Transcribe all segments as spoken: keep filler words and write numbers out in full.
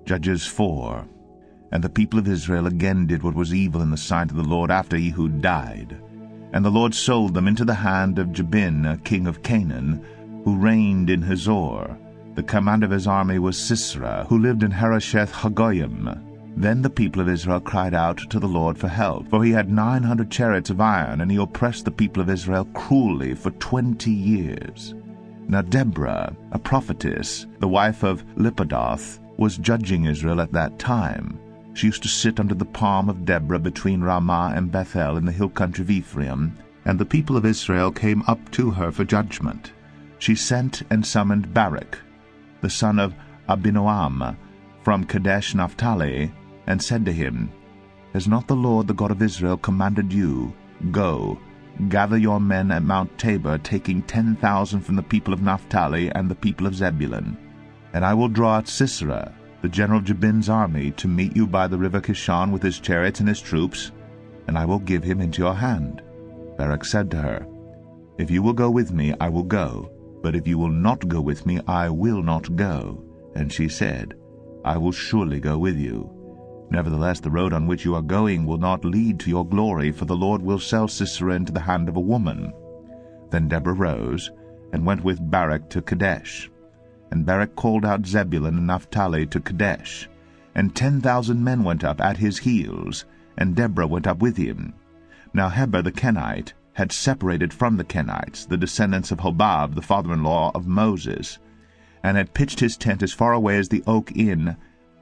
Judges four. And the people of Israel again did what was evil in the sight of the Lord after Ehud died. And the Lord sold them into the hand of Jabin, king of Canaan, who reigned in Hazor. The commander of his army was Sisera, who lived in Harosheth Hagoyim. Then the people of Israel cried out to the Lord for help, for he had nine hundred chariots of iron, and he oppressed the people of Israel cruelly for twenty years. Now Deborah, a prophetess, the wife of Lapidoth, was judging Israel at that time. She used to sit under the palm of Deborah between Ramah and Bethel in the hill country of Ephraim, and the people of Israel came up to her for judgment. She sent and summoned Barak, the son of Abinoam, from Kadesh Naphtali, and said to him, Has not the Lord, the God of Israel, commanded you, Go, gather your men at Mount Tabor, taking ten thousand from the people of Naphtali and the people of Zebulun? And I will draw out Sisera, the general of Jabin's army, to meet you by the river Kishon with his chariots and his troops, and I will give him into your hand. Barak said to her, If you will go with me, I will go, but if you will not go with me, I will not go. And she said, I will surely go with you. Nevertheless, the road on which you are going will not lead to your glory, for the Lord will sell Sisera into the hand of a woman. Then Deborah rose, and went with Barak to Kadesh. And Barak called out Zebulun and Naphtali to Kadesh. And ten thousand men went up at his heels, and Deborah went up with him. Now Heber the Kenite had separated from the Kenites, the descendants of Hobab, the father-in-law of Moses, and had pitched his tent as far away as the oak in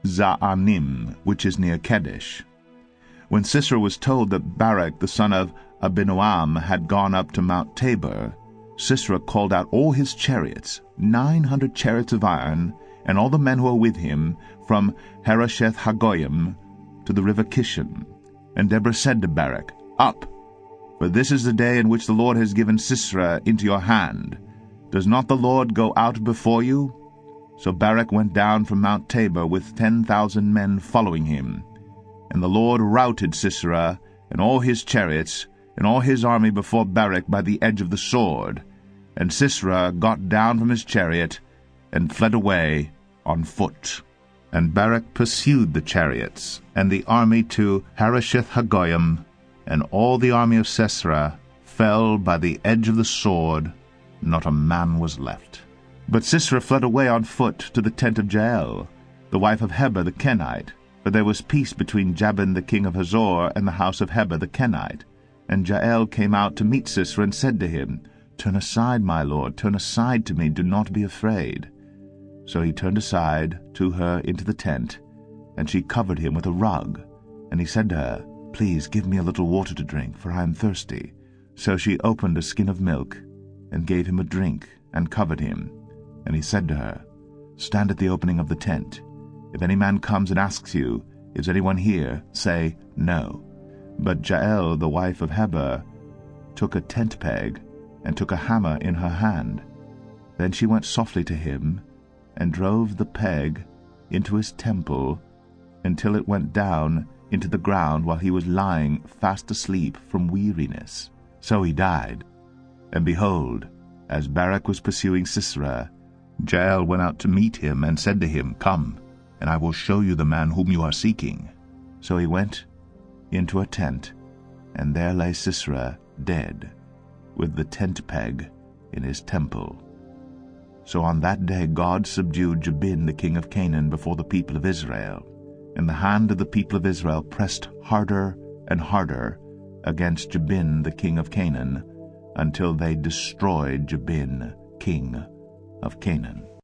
Zaanim, which is near Kadesh. When Sisera was told that Barak the son of Abinoam had gone up to Mount Tabor, Sisera called out all his chariots, nine hundred chariots of iron, and all the men who were with him, from Harosheth Hagoyim to the river Kishon. And Deborah said to Barak, Up, for this is the day in which the Lord has given Sisera into your hand. Does not the Lord go out before you? So Barak went down from Mount Tabor with ten thousand men following him. And the Lord routed Sisera and all his chariots and all his army before Barak by the edge of the sword. And Sisera got down from his chariot and fled away on foot. And Barak pursued the chariots and the army to Harosheth Hagoyim, and all the army of Sisera fell by the edge of the sword, not a man was left. But Sisera fled away on foot to the tent of Jael, the wife of Heber the Kenite, for there was peace between Jabin the king of Hazor and the house of Heber the Kenite. And Jael came out to meet Sisera and said to him, Turn aside, my lord, turn aside to me, do not be afraid. So he turned aside to her into the tent, and she covered him with a rug. And he said to her, Please give me a little water to drink, for I am thirsty. So she opened a skin of milk, and gave him a drink, and covered him. And he said to her, Stand at the opening of the tent. If any man comes and asks you, Is anyone here? Say, No. But Jael, the wife of Heber, took a tent peg, and took a hammer in her hand. Then she went softly to him, and drove the peg into his temple, until it went down into the ground while he was lying fast asleep from weariness. So he died. And behold, as Barak was pursuing Sisera, Jael went out to meet him, and said to him, Come, and I will show you the man whom you are seeking. So he went into a tent, and there lay Sisera dead, with the tent peg in his temple. So on that day God subdued Jabin the king of Canaan before the people of Israel, and the hand of the people of Israel pressed harder and harder against Jabin the king of Canaan, until they destroyed Jabin king of Canaan.